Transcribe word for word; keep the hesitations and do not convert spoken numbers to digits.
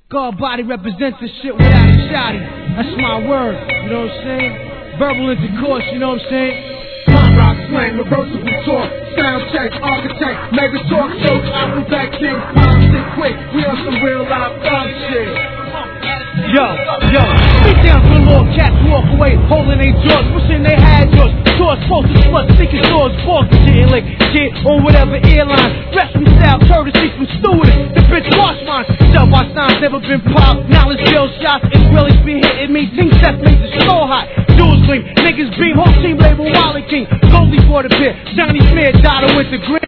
God body represents this shit without a shotty. That's my word, you know what I'm saying? Verbal intercourse, you know what I'm saying? Pop rock slang, reversible talk, sound check, architect, mega talk shows, opera back king, pop shit quick, we on some real live thug shit. Yo, yo, beat down for little cats walk away, holding their jaws, wishing they had yours. Tours, posters, sluts, seeking stores, balls, shit like shit on whatever airline. Rescue style, courtesy from students. The bitch wash mine. Sell by signs, never been popped. Knowledge, bill shots, Israelis been hitting me. Team set makes it so hot. Jewels gleam, niggas beam, whole team label Wally King. Goldie for the pit, Johnny Smith, Dotto with the grin.